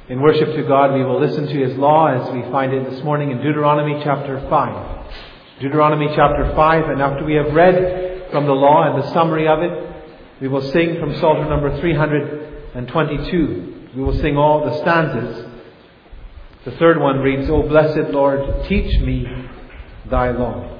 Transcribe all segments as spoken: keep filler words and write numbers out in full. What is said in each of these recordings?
In worship to God, we will listen to His law as we find it this morning in Deuteronomy chapter five. Deuteronomy chapter five, and after we have read from the law and the summary of it, we will sing from Psalter number three hundred twenty-two. We will sing all the stanzas. The third one reads, O blessed Lord, teach me thy law.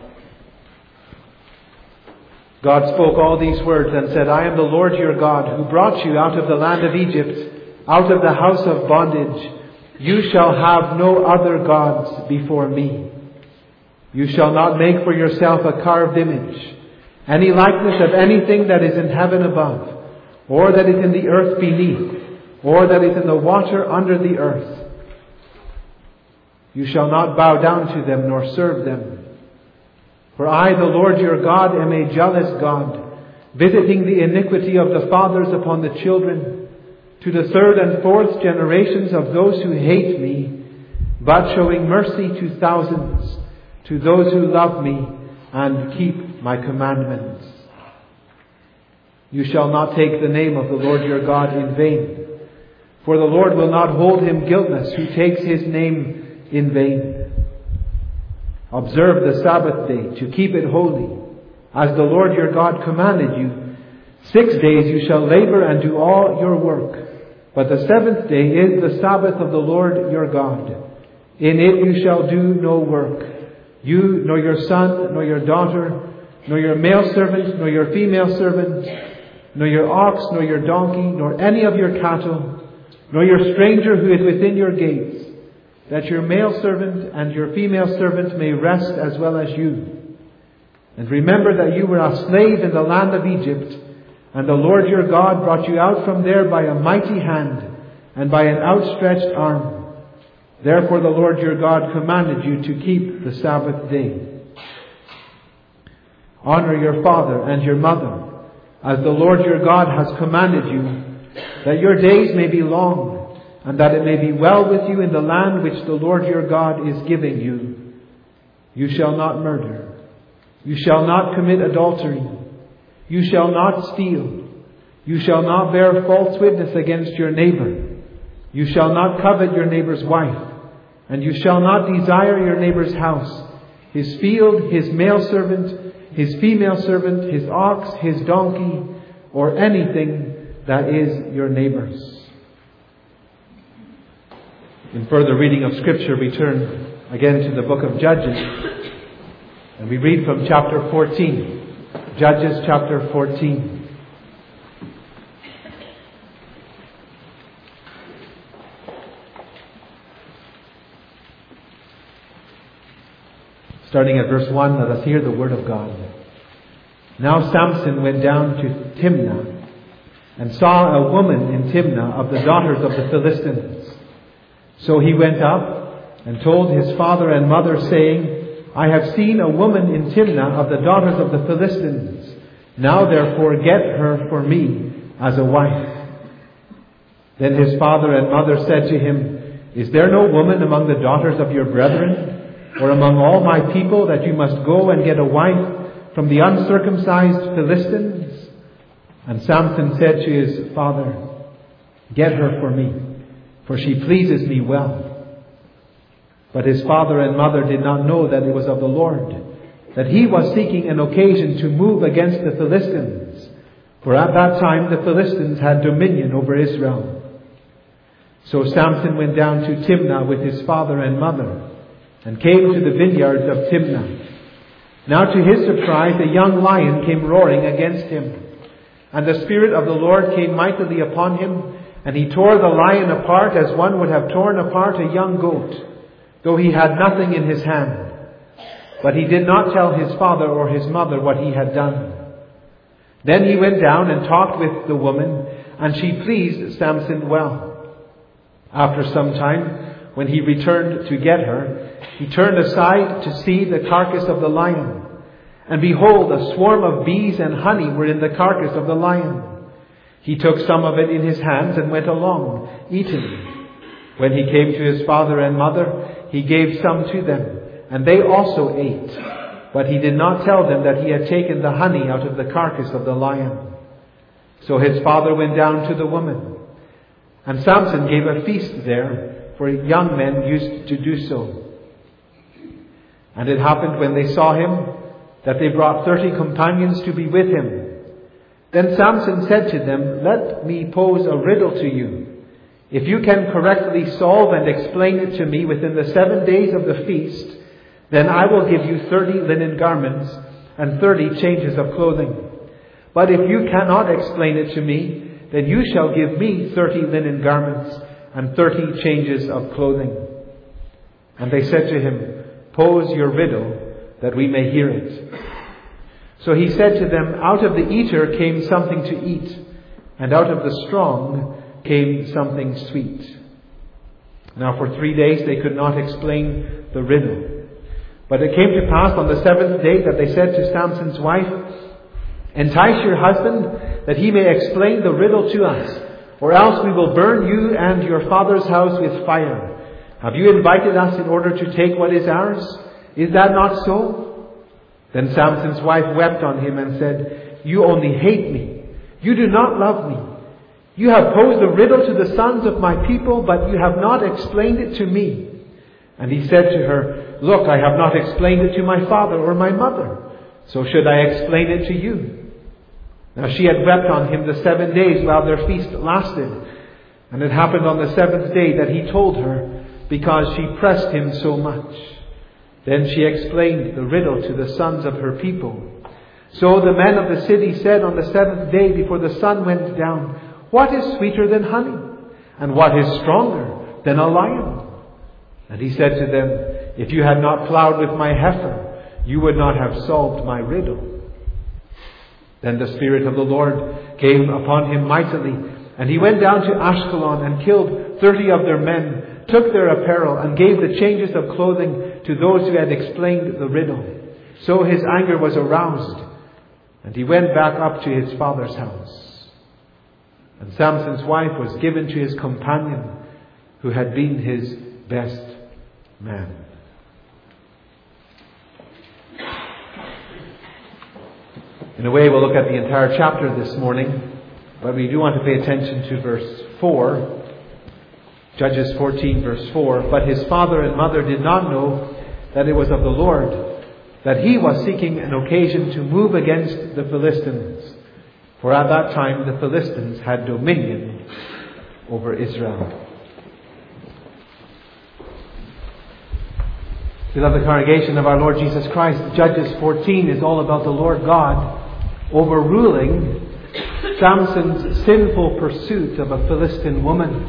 God spoke all these words and said, I am the Lord your God, who brought you out of the land of Egypt, out of the house of bondage. You shall have no other gods before me. You shall not make for yourself a carved image, any likeness of anything that is in heaven above, or that is in the earth beneath, or that is in the water under the earth. You shall not bow down to them nor serve them. For I, the Lord your God, am a jealous God, visiting the iniquity of the fathers upon the children, to the third and fourth generations of those who hate me, but showing mercy to thousands, to those who love me and keep my commandments. You shall not take the name of the Lord your God in vain, for the Lord will not hold him guiltless who takes his name in vain. Observe the Sabbath day to keep it holy, as the Lord your God commanded you. Six days you shall labor and do all your work, but the seventh day is the Sabbath of the Lord your God. In it you shall do no work, you, nor your son, nor your daughter, nor your male servant, nor your female servant, nor your ox, nor your donkey, nor any of your cattle, nor your stranger who is within your gates, that your male servant and your female servant may rest as well as you. And remember that you were a slave in the land of Egypt, and the Lord your God brought you out from there by a mighty hand and by an outstretched arm. Therefore the Lord your God commanded you to keep the Sabbath day. Honor your father and your mother, as the Lord your God has commanded you, that your days may be long, and that it may be well with you in the land which the Lord your God is giving you. You shall not murder. You shall not commit adultery. You shall not steal. You shall not bear false witness against your neighbor. You shall not covet your neighbor's wife. And you shall not desire your neighbor's house, his field, his male servant, his female servant, his ox, his donkey, or anything that is your neighbor's. In further reading of Scripture, we turn again to the book of Judges, and we read from chapter fourteen. Judges chapter fourteen. Starting at verse one, let us hear the word of God. Now Samson went down to Timnah, and saw a woman in Timnah of the daughters of the Philistines. So he went up and told his father and mother, saying, I have seen a woman in Timnah of the daughters of the Philistines. Now therefore get her for me as a wife. Then his father and mother said to him, Is there no woman among the daughters of your brethren, or among all my people, that you must go and get a wife from the uncircumcised Philistines? And Samson said to his father, Get her for me, for she pleases me well. But his father and mother did not know that it was of the Lord, that he was seeking an occasion to move against the Philistines. For at that time the Philistines had dominion over Israel. So Samson went down to Timnah with his father and mother, and came to the vineyards of Timnah. Now to his surprise a young lion came roaring against him. And the Spirit of the Lord came mightily upon him, and he tore the lion apart as one would have torn apart a young goat, though he had nothing in his hand. But he did not tell his father or his mother what he had done. Then he went down and talked with the woman, and she pleased Samson well. After some time, when he returned to get her, he turned aside to see the carcass of the lion. And behold, a swarm of bees and honey were in the carcass of the lion. He took some of it in his hands and went along, eating. When he came to his father and mother, he gave some to them, and they also ate. But he did not tell them that he had taken the honey out of the carcass of the lion. So his father went down to the woman. And Samson gave a feast there, for young men used to do so. And it happened when they saw him that they brought thirty companions to be with him. Then Samson said to them, "Let me pose a riddle to you. If you can correctly solve and explain it to me within the seven days of the feast, then I will give you thirty linen garments and thirty changes of clothing. But if you cannot explain it to me, then you shall give me thirty linen garments and thirty changes of clothing." And they said to him, "Pose your riddle, that we may hear it." So he said to them, "Out of the eater came something to eat, and out of the strong came something sweet." Now for three days they could not explain the riddle. But it came to pass on the seventh day that they said to Samson's wife, "Entice your husband, that he may explain the riddle to us, or else we will burn you and your father's house with fire. Have you invited us in order to take what is ours? Is that not so?" Then Samson's wife wept on him and said, "You only hate me. You do not love me. You have posed a riddle to the sons of my people, but you have not explained it to me." And he said to her, "Look, I have not explained it to my father or my mother. So should I explain it to you?" Now she had wept on him the seven days while their feast lasted. And it happened on the seventh day that he told her, because she pressed him so much. Then she explained the riddle to the sons of her people. So the men of the city said on the seventh day before the sun went down, "What is sweeter than honey? And what is stronger than a lion?" And he said to them, "If you had not plowed with my heifer, you would not have solved my riddle." Then the Spirit of the Lord came upon him mightily, and he went down to Ashkelon and killed thirty of their men, took their apparel, and gave the changes of clothing to those who had explained the riddle. So his anger was aroused, and he went back up to his father's house. And Samson's wife was given to his companion, who had been his best man. In a way, we'll look at the entire chapter this morning, but we do want to pay attention to verse four. Judges fourteen, verse four. "But his father and mother did not know that it was of the Lord, that he was seeking an occasion to move against the Philistines. For at that time the Philistines had dominion over Israel." Beloved congregation of our Lord Jesus Christ, Judges fourteen is all about the Lord God overruling Samson's sinful pursuit of a Philistine woman.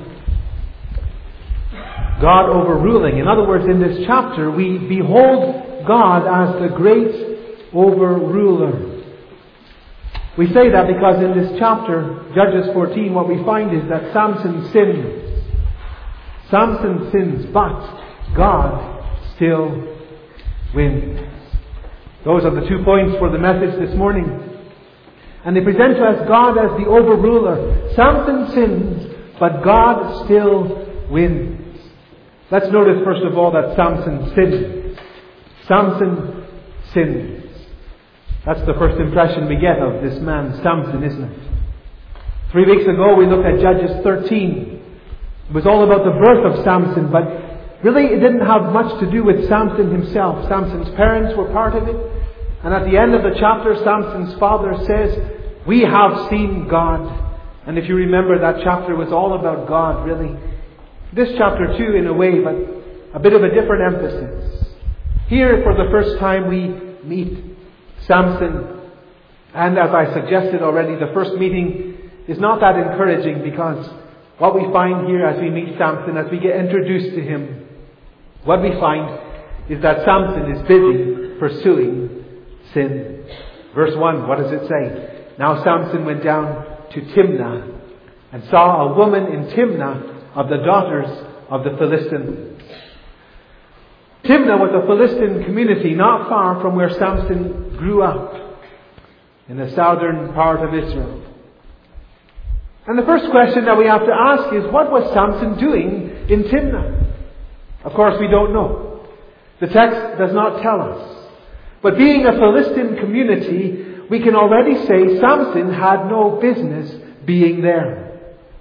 God overruling. In other words, in this chapter, we behold God as the great overruler. We say that because in this chapter, Judges fourteen, what we find is that Samson sins. Samson sins, but God still wins. Those are the two points for the message this morning. And they present to us God as the overruler. Samson sins, but God still wins. Let's notice first of all that Samson sins. Samson sins. That's the first impression we get of this man, Samson, isn't it? Three weeks ago we looked at Judges thirteen. It was all about the birth of Samson, but really it didn't have much to do with Samson himself. Samson's parents were part of it. And at the end of the chapter, Samson's father says, "We have seen God." And if you remember, that chapter was all about God, really. This chapter too, in a way, but a bit of a different emphasis. Here, for the first time, we meet Samson. And as I suggested already, the first meeting is not that encouraging, because what we find here as we meet Samson, as we get introduced to him, what we find is that Samson is busy pursuing sin. Verse one, what does it say? "Now Samson went down to Timnah and saw a woman in Timnah of the daughters of the Philistines." Timnah was a Philistine community not far from where Samson grew up, in the southern part of Israel. And the first question that we have to ask is, what was Samson doing in Timnah? Of course, we don't know. The text does not tell us. But being a Philistine community, we can already say Samson had no business being there.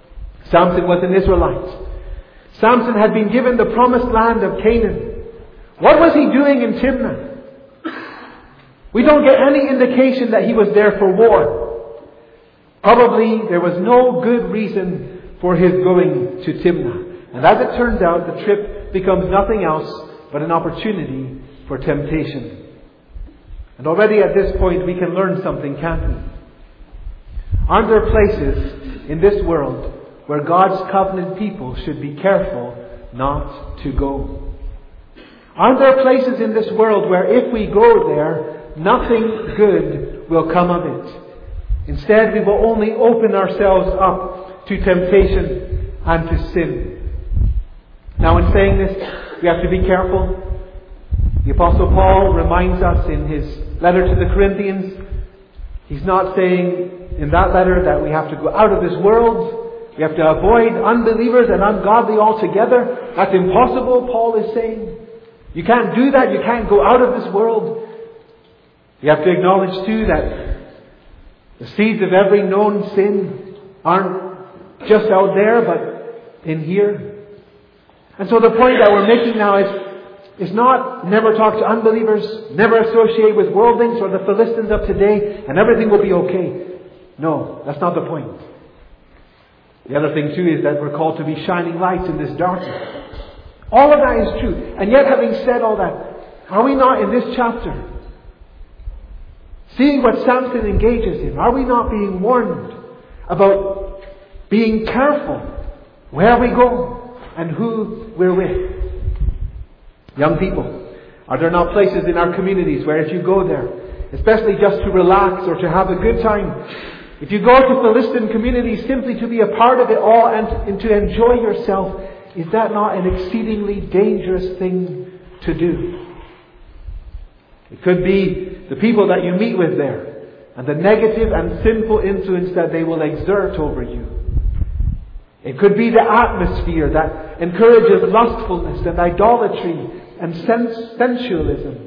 Samson was an Israelite. Samson had been given the promised land of Canaan. What was he doing in Timnah? We don't get any indication that he was there for war. Probably there was no good reason for his going to Timnah. And as it turns out, the trip becomes nothing else but an opportunity for temptation. And already at this point we can learn something, can't we? Aren't there places in this world where God's covenant people should be careful not to go? Aren't there places in this world where if we go there, nothing good will come of it? Instead, we will only open ourselves up to temptation and to sin. Now, in saying this, we have to be careful. The Apostle Paul reminds us in his letter to the Corinthians, he's not saying in that letter that we have to go out of this world. We have to avoid unbelievers and ungodly altogether. That's impossible, Paul is saying. You can't do that. You can't go out of this world. You have to acknowledge too that the seeds of every known sin aren't just out there, but in here. And so the point that we're making now is, is not never talk to unbelievers, never associate with worldlings or the Philistines of today, and everything will be okay. No, that's not the point. The other thing too is that we're called to be shining lights in this darkness. All of that is true. And yet, having said all that, are we not in this chapter, seeing what Samson engages in, are we not being warned about being careful where we go and who we're with? Young people, are there not places in our communities where if you go there, especially just to relax or to have a good time, if you go to Philistine communities simply to be a part of it all and, and to enjoy yourself, is that not an exceedingly dangerous thing to do? It could be the people that you meet with there and the negative and sinful influence that they will exert over you. It could be the atmosphere that encourages lustfulness and idolatry and sens- sensualism.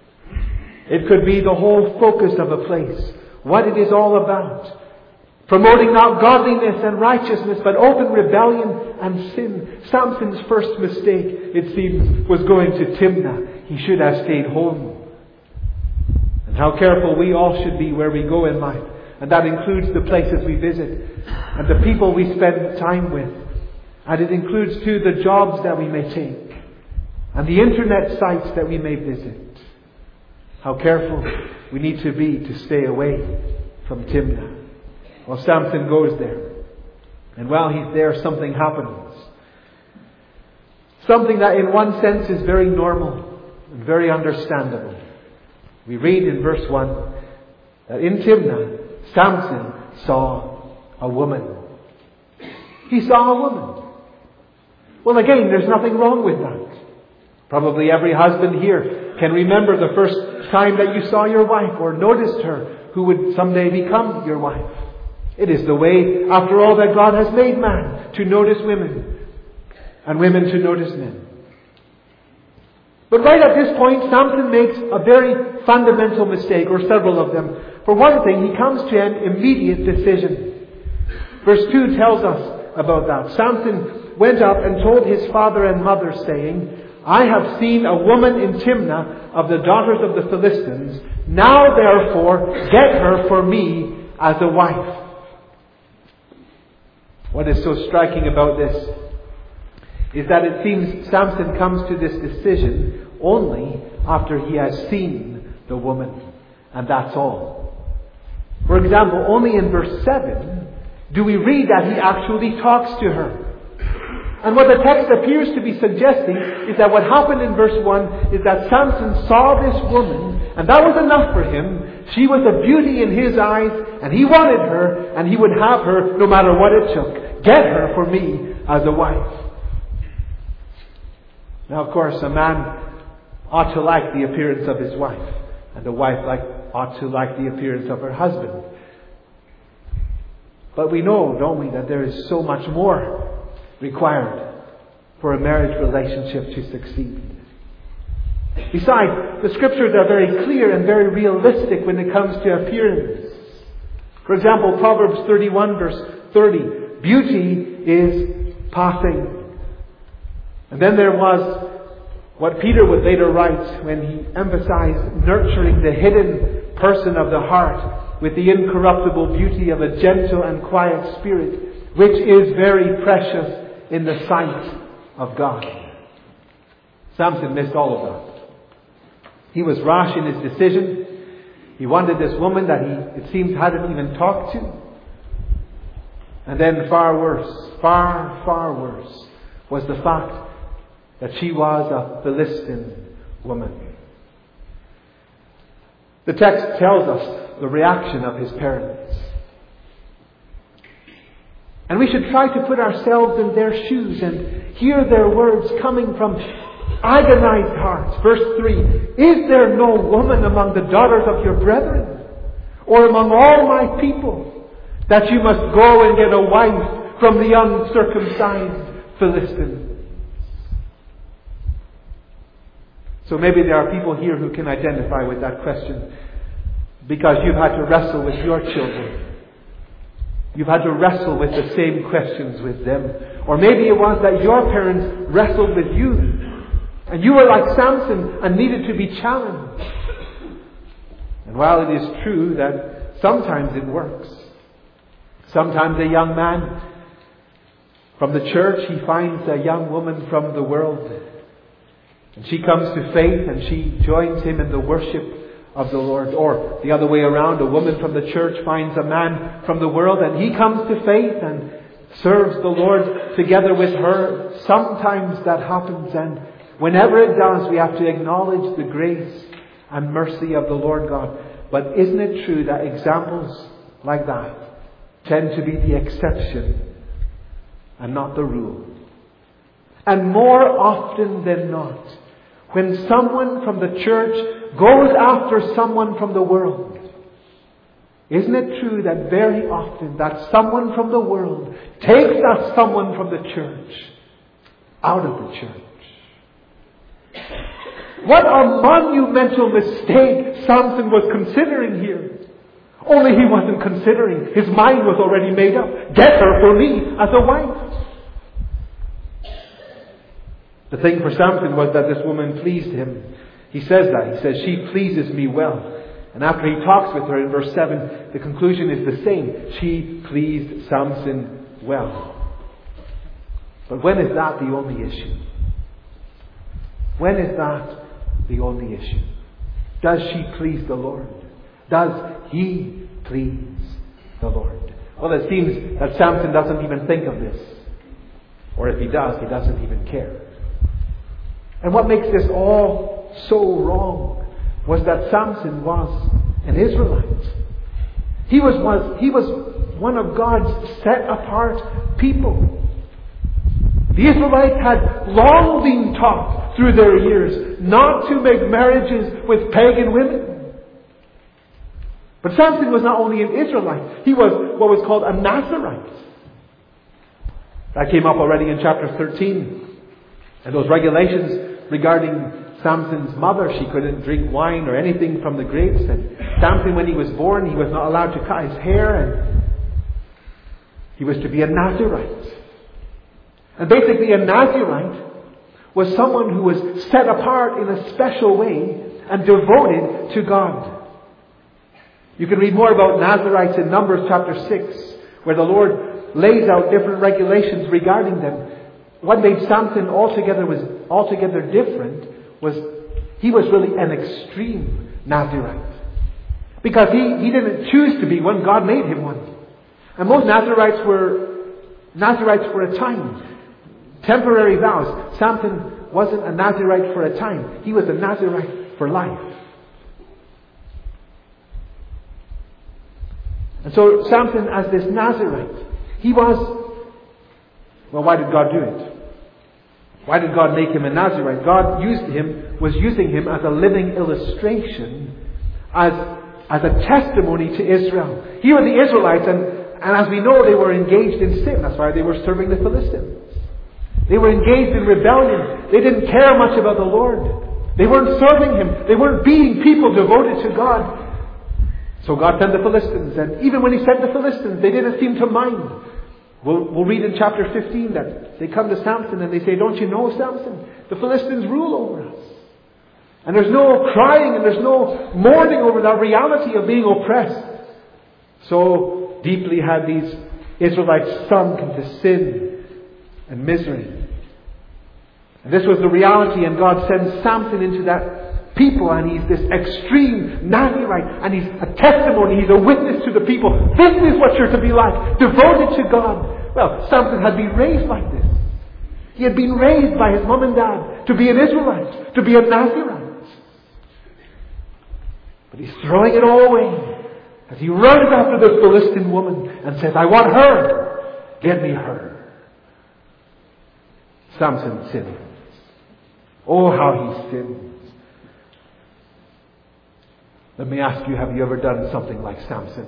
It could be the whole focus of a place, what it is all about. Promoting not godliness and righteousness, but open rebellion and sin. Samson's first mistake, it seems, was going to Timnah. He should have stayed home. And how careful we all should be where we go in life. And that includes the places we visit and the people we spend time with. And it includes too the jobs that we may take and the internet sites that we may visit. How careful we need to be to stay away from Timnah. Well, Samson goes there. And while he's there, something happens. Something that in one sense is very normal and very understandable. We read in verse one that in Timnah, Samson saw a woman. He saw a woman. Well, again, there's nothing wrong with that. Probably every husband here can remember the first time that you saw your wife or noticed her who would someday become your wife. It is the way, after all, that God has made man to notice women and women to notice men. But right at this point, Samson makes a very fundamental mistake, or several of them. For one thing, he comes to an immediate decision. Verse two tells us about that. Samson went up and told his father and mother, saying, I have seen a woman in Timnah of the daughters of the Philistines. Now therefore, get her for me as a wife. What is so striking about this is that it seems Samson comes to this decision only after he has seen the woman. And that's all. For example, only in verse seven do we read that he actually talks to her. And what the text appears to be suggesting is that what happened in verse one is that Samson saw this woman, and that was enough for him. She was a beauty in his eyes, and he wanted her, and he would have her no matter what it took. Get her for me as a wife. Now, of course, a man ought to like the appearance of his wife, and a wife like ought to like the appearance of her husband. But we know, don't we, that there is so much more required for a marriage relationship to succeed. Besides, the scriptures are very clear and very realistic when it comes to appearance. For example, Proverbs thirty-one verse thirty, beauty is passing. And then there was what Peter would later write when he emphasized nurturing the hidden person of the heart with the incorruptible beauty of a gentle and quiet spirit, which is very precious in the sight of God. Samson missed all of that. He was rash in his decision. He wanted this woman that he, it seems, hadn't even talked to. And then far worse, far, far worse, was the fact that she was a Philistine woman. The text tells us the reaction of his parents. And we should try to put ourselves in their shoes and hear their words coming from agonized hearts. Verse three, is there no woman among the daughters of your brethren, or among all my people, that you must go and get a wife from the uncircumcised Philistines? So maybe there are people here who can identify with that question, because you've had to wrestle with your children. You've had to wrestle with the same questions with them. Or maybe it was that your parents wrestled with you, and you were like Samson and needed to be challenged. And while it is true that sometimes it works, sometimes a young man from the church, he finds a young woman from the world, and she comes to faith and she joins him in the worship of the Lord. Or the other way around, a woman from the church finds a man from the world and he comes to faith and serves the Lord together with her. Sometimes that happens, and whenever it does, we have to acknowledge the grace and mercy of the Lord God. But isn't it true that examples like that tend to be the exception and not the rule? And more often than not, when someone from the church goes after someone from the world, isn't it true that very often that someone from the world takes that someone from the church out of the church? What a monumental mistake Samson was considering here. Only he wasn't considering. His mind was already made up. Get her for me as a wife. The thing for Samson was that this woman pleased him. He says that. He says, she pleases me well. And after he talks with her in verse seven, the conclusion is the same. She pleased Samson well. But when is that the only issue? When is that the only issue? Does she please the Lord? Does he please the Lord? Well, it seems that Samson doesn't even think of this. Or if he does, he doesn't even care. And what makes this all so wrong was that Samson was an Israelite. He was, was, he was one of God's set apart people. The Israelites had long been taught through their years not to make marriages with pagan women. But Samson was not only an Israelite, he was what was called a Nazirite. That came up already in chapter thirteen. And those regulations regarding Samson's mother, she couldn't drink wine or anything from the grapes. And Samson, when he was born, he was not allowed to cut his hair, and he was to be a Nazirite. And basically a Nazirite was someone who was set apart in a special way and devoted to God. You can read more about Nazirites in Numbers chapter six, where the Lord lays out different regulations regarding them. What made Samson altogether was altogether different was he was really an extreme Nazirite. Because he, he didn't choose to be one, God made him one. And most Nazirites were Nazirites for a time. Temporary vows. Samson wasn't a Nazirite for a time. He was a Nazirite for life. And so Samson, as this Nazirite, he was, well, why did God do it? Why did God make him a Nazirite? God used him, was using him as a living illustration, as, as a testimony to Israel. Here were the Israelites, and, and as we know, they were engaged in sin. That's why they were serving the Philistines. They were engaged in rebellion. They didn't care much about the Lord. They weren't serving Him. They weren't being people devoted to God. So God sent the Philistines, and even when He sent the Philistines, they didn't seem to mind. We'll, we'll read in chapter fifteen that they come to Samson and they say, don't you know, Samson, the Philistines rule over us. And there's no crying and there's no mourning over the reality of being oppressed. So deeply had these Israelites sunk into sin and misery. And this was the reality, and God sends Samson into that people, and he's this extreme Nazirite, and he's a testimony, he's a witness to the people. This is what you're to be like, devoted to God. Well, Samson had been raised like this. He had been raised by his mom and dad to be an Israelite, to be a Nazirite. But he's throwing it all away as he runs after this Philistine woman and says, I want her. Get me her. Samson sins. Oh, how he sins. Let me ask you, have you ever done something like Samson?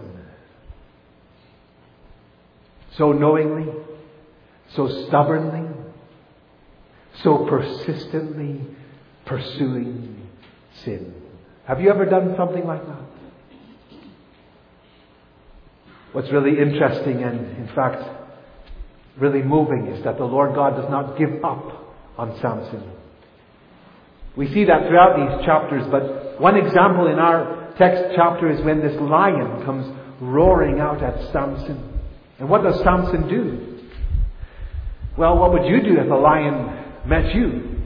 So knowingly, so stubbornly, so persistently pursuing sin. Have you ever done something like that? What's really interesting and, in fact, really moving is that the Lord God does not give up on Samson. We see that throughout these chapters, but one example in our text chapter is when this lion comes roaring out at Samson. And what does Samson do? Well, what would you do if a lion met you?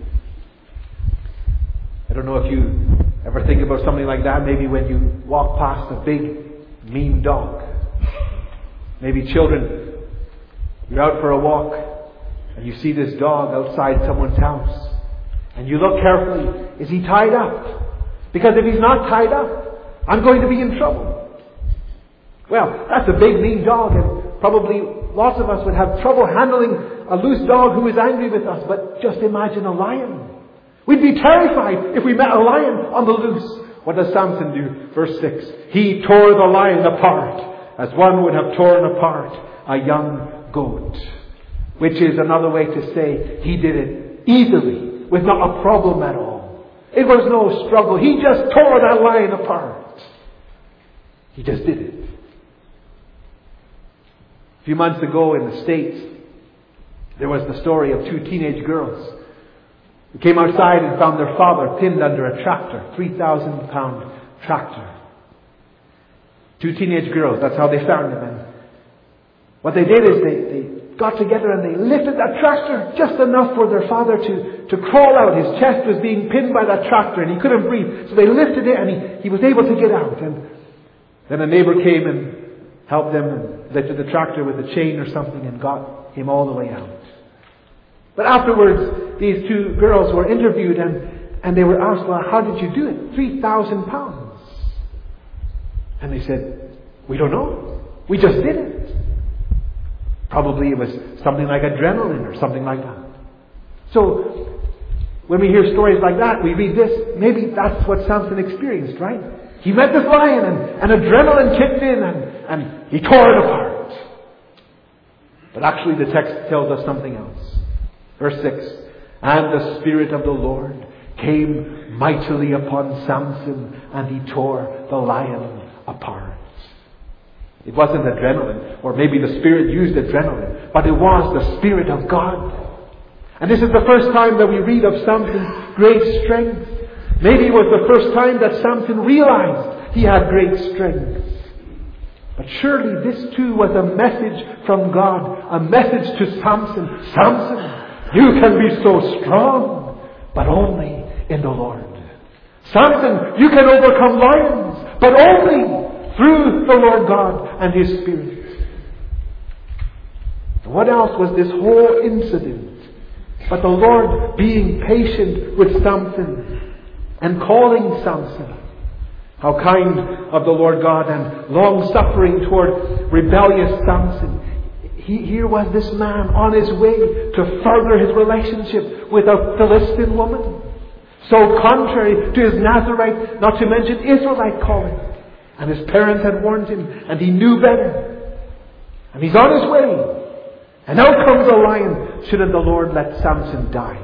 I don't know if you ever think about something like that. Maybe when you walk past a big, mean dog. Maybe children, you're out for a walk and you see this dog outside someone's house. And you look carefully. Is he tied up? Because if he's not tied up, I'm going to be in trouble. Well, that's a big, mean dog, and probably lots of us would have trouble handling a loose dog who is angry with us. But just imagine a lion. We'd be terrified if we met a lion on the loose. What does Samson do? Verse six. He tore the lion apart as one would have torn apart a young goat. Which is another way to say he did it easily, with not a problem at all. It was no struggle. He just tore that lion apart. He just did it. A few months ago in the States, there was the story of two teenage girls who came outside and found their father pinned under a tractor, three thousand pound tractor. Two teenage girls, that's how they found him. And what they did is they, they got together and they lifted that tractor just enough for their father to, to crawl out. His chest was being pinned by that tractor and he couldn't breathe. So they lifted it and he, he was able to get out. And then a neighbor came and helped them and lifted the tractor with a chain or something and got him all the way out. But afterwards, these two girls were interviewed and, and they were asked, well, how did you do it? three thousand pounds. And they said, we don't know. We just did it. Probably it was something like adrenaline or something like that. So, when we hear stories like that, we read this, maybe that's what Samson experienced, right? He met this lion and, and adrenaline kicked in and, and he tore it apart. But actually the text tells us something else. Verse six. And the Spirit of the Lord came mightily upon Samson and he tore the lion apart. It wasn't adrenaline, or maybe the Spirit used adrenaline, but it was the Spirit of God. And this is the first time that we read of Samson's great strength. Maybe it was the first time that Samson realized he had great strength. But surely this too was a message from God, a message to Samson. Samson, you can be so strong, but only in the Lord. Samson, you can overcome lions, but only through the Lord God and His Spirit. And what else was this whole incident but the Lord being patient with Samson and calling Samson? How kind of the Lord God, and long-suffering toward rebellious Samson. He, here was this man on his way to further his relationship with a Philistine woman. So contrary to his Nazirite, not to mention Israelite calling. And his parents had warned him, and he knew better. And he's on his way. And out comes a lion. Shouldn't the Lord let Samson die?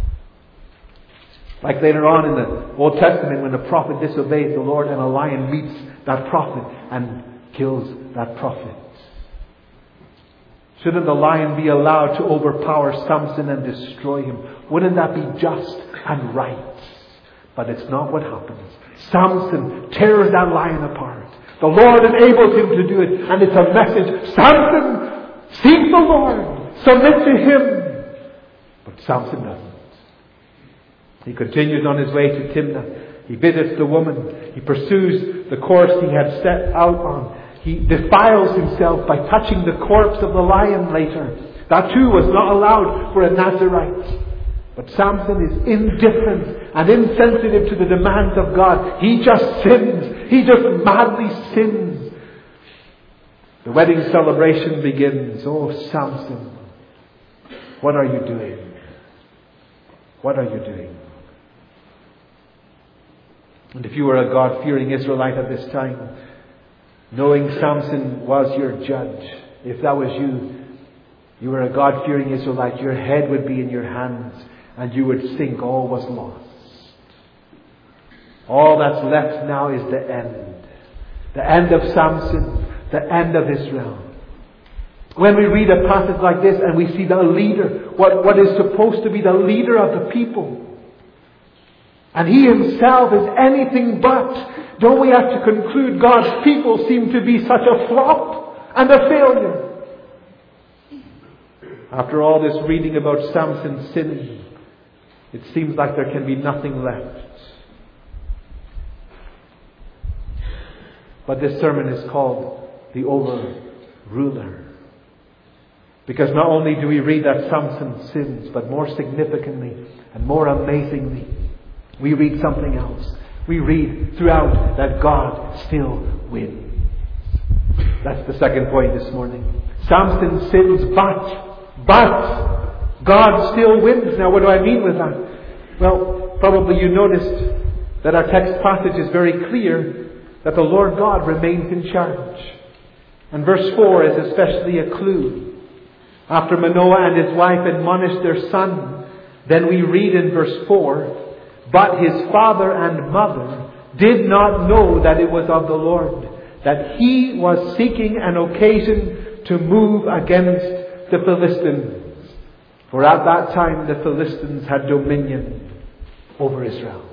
Like later on in the Old Testament, when the prophet disobeys the Lord and a lion meets that prophet and kills that prophet. Shouldn't the lion be allowed to overpower Samson and destroy him? Wouldn't that be just and right? But it's not what happens. Samson tears that lion apart. The Lord enables him to do it. And it's a message. Samson, seek the Lord. Submit to Him. But Samson doesn't. He continues on his way to Timnah. He visits the woman. He pursues the course he had set out on. He defiles himself by touching the corpse of the lion later. That too was not allowed for a Nazirite. But Samson is indifferent and insensitive to the demands of God. He just sins. He just madly sins. The wedding celebration begins. Oh, Samson, what are you doing? What are you doing? And if you were a God-fearing Israelite at this time, knowing Samson was your judge, if that was you, you were a God-fearing Israelite, your head would be in your hands and you would think all was lost. All that's left now is the end. The end of Samson, the end of Israel. When we read a passage like this and we see the leader, what, what is supposed to be the leader of the people, and he himself is anything but, don't we have to conclude God's people seem to be such a flop and a failure? After all this reading about Samson sinning, it seems like there can be nothing left. But this sermon is called The Overruler. Because not only do we read that Samson sins, but more significantly and more amazingly, we read something else. We read throughout that God still wins. That's the second point this morning. Samson sins, but, but, God still wins. Now what do I mean with that? Well, probably you noticed that our text passage is very clear that the Lord God remains in charge. And verse four is especially a clue. After Manoah and his wife admonished their son, then we read in verse four, but his father and mother did not know that it was of the Lord, that he was seeking an occasion to move against the Philistines. For at that time the Philistines had dominion over Israel.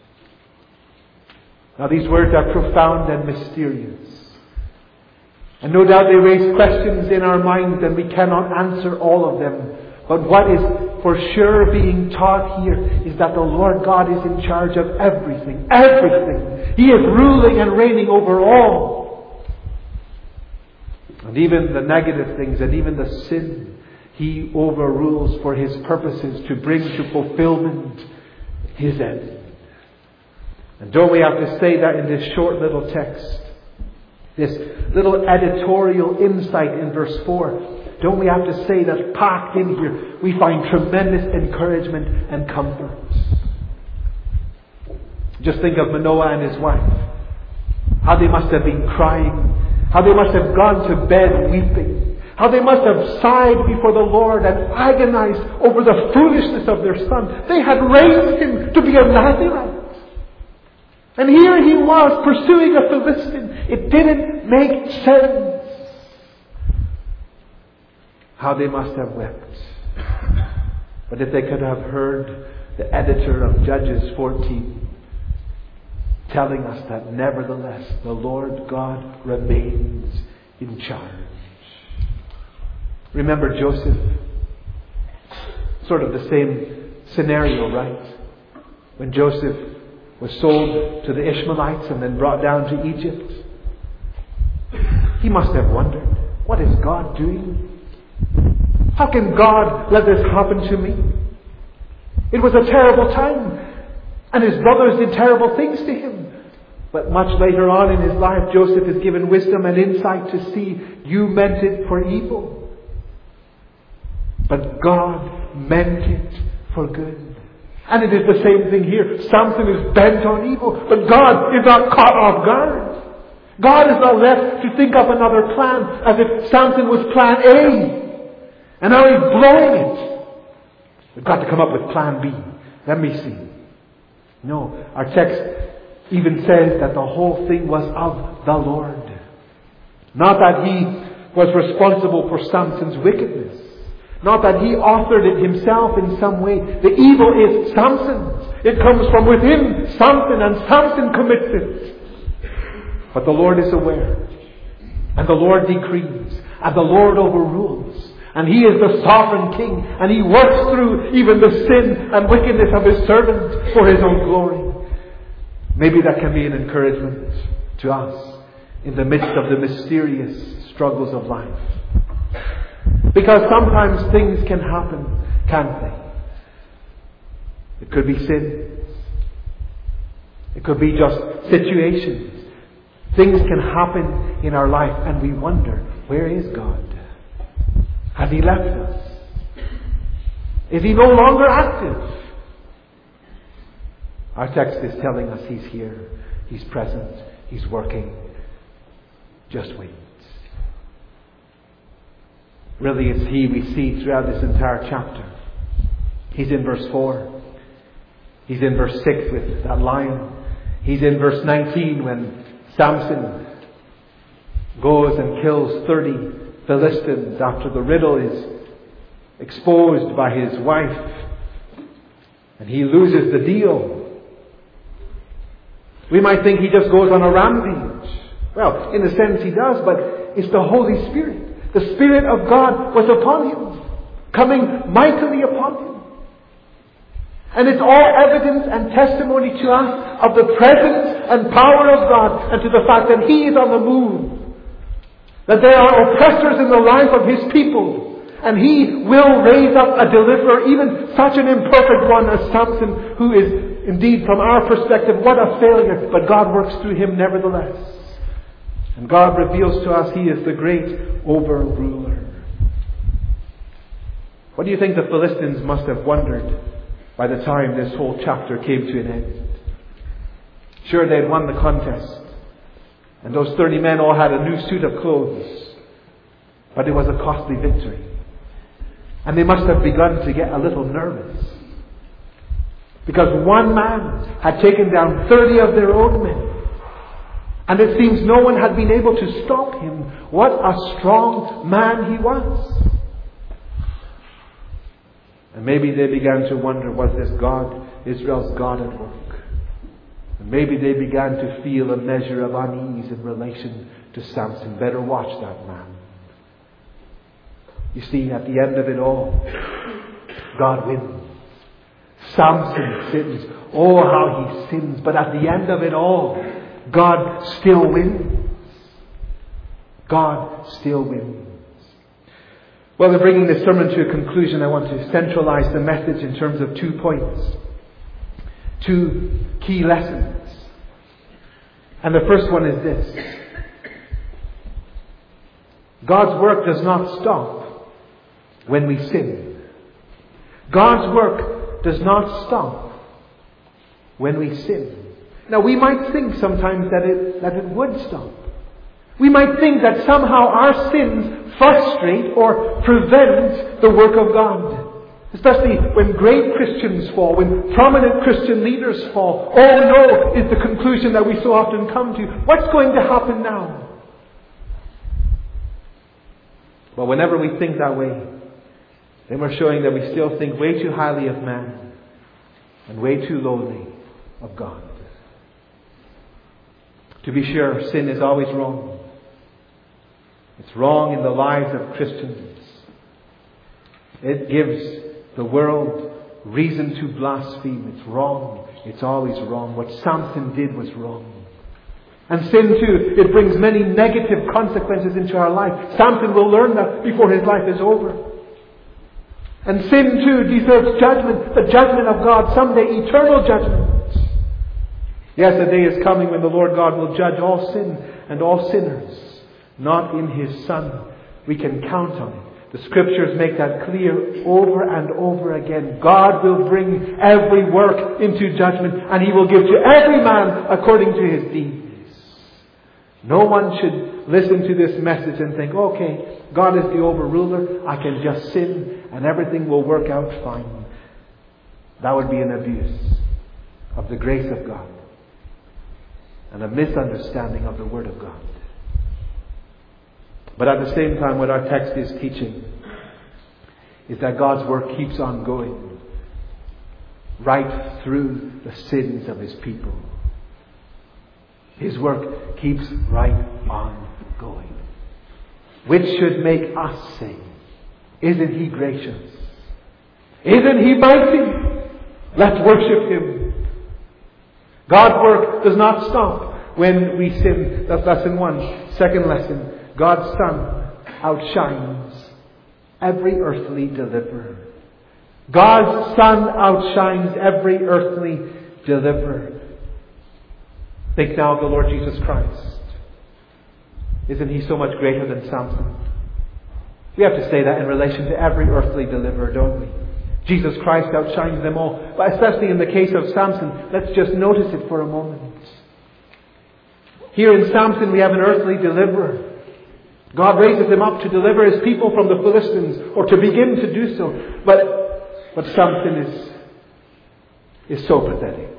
Now these words are profound and mysterious. And no doubt they raise questions in our minds and we cannot answer all of them. But what is for sure being taught here is that the Lord God is in charge of everything. Everything. He is ruling and reigning over all. And even the negative things and even the sin, He overrules for His purposes to bring to fulfillment His end. And don't we have to say that in this short little text? This little editorial insight in verse four. Don't we have to say that packed in here we find tremendous encouragement and comfort? Just think of Manoah and his wife. How they must have been crying. How they must have gone to bed weeping. How they must have sighed before the Lord and agonized over the foolishness of their son. They had raised him to be a Nazirite. And here he was pursuing a Philistine. It didn't make sense. How they must have wept. But if they could have heard the editor of Judges fourteen telling us that nevertheless the Lord God remains in charge. Remember Joseph? Sort of the same scenario, right? When Joseph was sold to the Ishmaelites and then brought down to Egypt. He must have wondered, what is God doing? How can God let this happen to me? It was a terrible time. And his brothers did terrible things to him. But much later on in his life, Joseph is given wisdom and insight to see, you meant it for evil. But God meant it for good. And it is the same thing here. Samson is bent on evil, but God is not caught off guard. God is not left to think of another plan as if Samson was plan A. And now he's blowing it. We've got to come up with plan B. Let me see. No, our text even says that the whole thing was of the Lord. Not that he was responsible for Samson's wickedness. Not that he authored it himself in some way. The evil is Samson's. It comes from within Samson, and Samson commits it. But the Lord is aware. And the Lord decrees. And the Lord overrules. And He is the sovereign King. And He works through even the sin and wickedness of His servants for His own glory. Maybe that can be an encouragement to us in the midst of the mysterious struggles of life. Because sometimes things can happen, can't they? It could be sins. It could be just situations. Things can happen in our life and we wonder, where is God? Has He left us? Is He no longer active? Our text is telling us He's here. He's present. He's working. Just wait. Really, it's He we see throughout this entire chapter. He's in verse four. He's in verse six with that lion. He's in verse nineteen when Samson goes and kills thirty Philistines after the riddle is exposed by his wife. And he loses the deal. We might think he just goes on a rampage. Well, in a sense he does, but it's the Holy Spirit. The Spirit of God was upon him, coming mightily upon him. And it's all evidence and testimony to us of the presence and power of God, and to the fact that He is on the move. That there are oppressors in the life of His people, and He will raise up a deliverer, even such an imperfect one as Samson, who is indeed, from our perspective, what a failure, but God works through him nevertheless. And God reveals to us He is the great over-ruler. What do you think the Philistines must have wondered by the time this whole chapter came to an end? Sure, they had won the contest. And those thirty men all had a new suit of clothes. But it was a costly victory. And they must have begun to get a little nervous. Because one man had taken down thirty of their own men. And it seems no one had been able to stop him. What a strong man he was. And maybe they began to wonder, was this God, Israel's God at work? And maybe they began to feel a measure of unease in relation to Samson. Better watch that man. You see, at the end of it all, God wins. Samson sins. Oh, how he sins. But at the end of it all, God still wins. God still wins. Well, in bringing this sermon to a conclusion, I want to centralize the message in terms of two points. Two key lessons. And the first one is this. God's work does not stop when we sin. God's work does not stop when we sin. Now, we might think sometimes that it, that it would stop. We might think that somehow our sins frustrate or prevent the work of God. Especially when great Christians fall, when prominent Christian leaders fall. Oh no, is the conclusion that we so often come to. What's going to happen now? Well, whenever we think that way, then we're showing that we still think way too highly of man and way too lowly of God. To be sure, sin is always wrong. It's wrong in the lives of Christians. It gives the world reason to blaspheme. It's wrong. It's always wrong. What Samson did was wrong. And sin too, it brings many negative consequences into our life. Samson will learn that before his life is over. And sin too deserves judgment. The judgment of God, someday eternal judgment. Yes, a day is coming when the Lord God will judge all sin and all sinners. Not in His Son. We can count on it. The Scriptures make that clear over and over again. God will bring every work into judgment, and He will give to every man according to his deeds. No one should listen to this message and think, okay, God is the overruler. I can just sin and everything will work out fine. That would be an abuse of the grace of God and a misunderstanding of the Word of God. But at the same time, what our text is teaching is that God's work keeps on going right through the sins of His people. His work keeps right on going. Which should make us say, isn't He gracious? Isn't He mighty? Let's worship Him. God's work does not stop when we sin. That's lesson one. Second lesson, God's Son outshines every earthly deliverer. God's Son outshines every earthly deliverer. Think now of the Lord Jesus Christ. Isn't He so much greater than Samson? We have to say that in relation to every earthly deliverer, don't we? Jesus Christ outshines them all. But especially in the case of Samson, let's just notice it for a moment. Here in Samson we have an earthly deliverer. God raises him up to deliver His people from the Philistines, or to begin to do so. But, but Samson is, is so pathetic.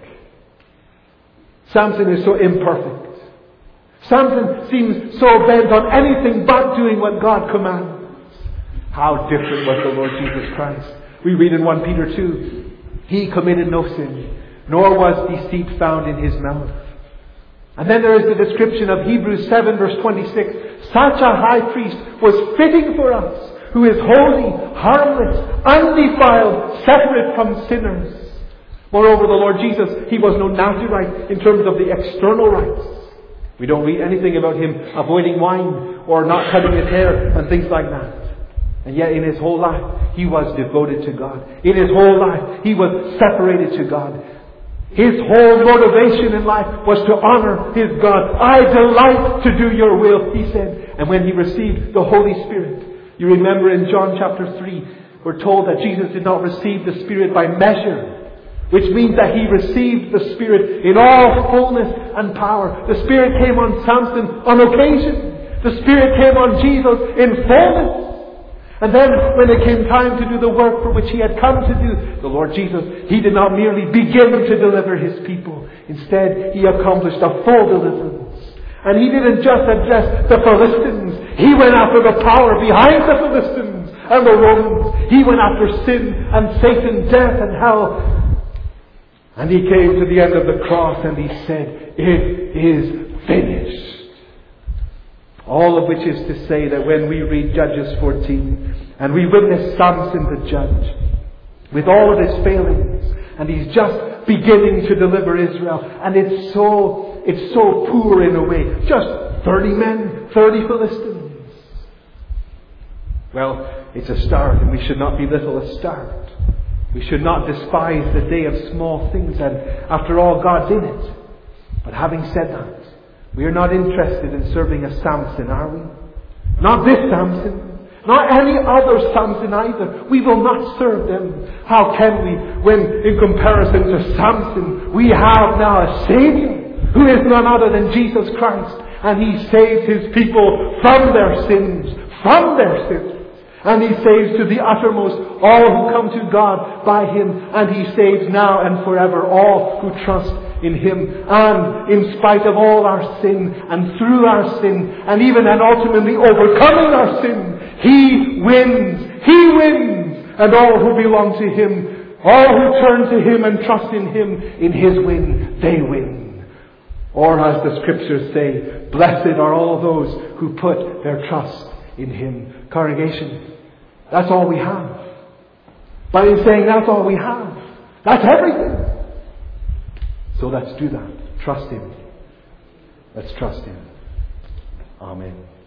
Samson is so imperfect. Samson seems so bent on anything but doing what God commands. How different was the Lord Jesus Christ. We read in First Peter two, He committed no sin, nor was deceit found in His mouth. And then there is the description of Hebrews seven verse twenty-six. Such a high priest was fitting for us, who is holy, harmless, undefiled, separate from sinners. Moreover, the Lord Jesus, He was no Nazirite in terms of the external rites. We don't read anything about Him avoiding wine or not cutting His hair and things like that. And yet in His whole life, He was devoted to God. In His whole life, He was separated to God. His whole motivation in life was to honor His God. I delight to do Your will, He said. And when He received the Holy Spirit, you remember in John chapter three, we're told that Jesus did not receive the Spirit by measure, which means that He received the Spirit in all fullness and power. The Spirit came on Samson on occasion. The Spirit came on Jesus in fullness. And then when it came time to do the work for which He had come to do, the Lord Jesus, He did not merely begin to deliver His people. Instead, He accomplished a full deliverance. And He didn't just address the Philistines. He went after the power behind the Philistines and the Romans. He went after sin and Satan, death and hell. And He came to the end of the cross and He said, it is finished. All of which is to say that when we read Judges fourteen and we witness Samson the judge with all of his failings, and he's just beginning to deliver Israel, and it's so it's so poor in a way, just thirty men, thirty Philistines. Well, it's a start, and we should not belittle a start. We should not despise the day of small things, and after all, God's in it. But having said that, we are not interested in serving a Samson, are we? Not this Samson. Not any other Samson either. We will not serve them. How can we, when in comparison to Samson, we have now a Savior who is none other than Jesus Christ. And He saves His people from their sins. From their sins. And He saves to the uttermost all who come to God by Him. And He saves now and forever all who trust in Him. And in spite of all our sin, and through our sin, and even and ultimately overcoming our sin, He wins. He wins. And all who belong to Him, all who turn to Him and trust in Him, in His win, they win. Or as the Scriptures say, blessed are all those who put their trust in Him. Congregation, that's all we have. But in saying that's all we have, that's everything. So let's do that. Trust Him. Let's trust Him. Amen.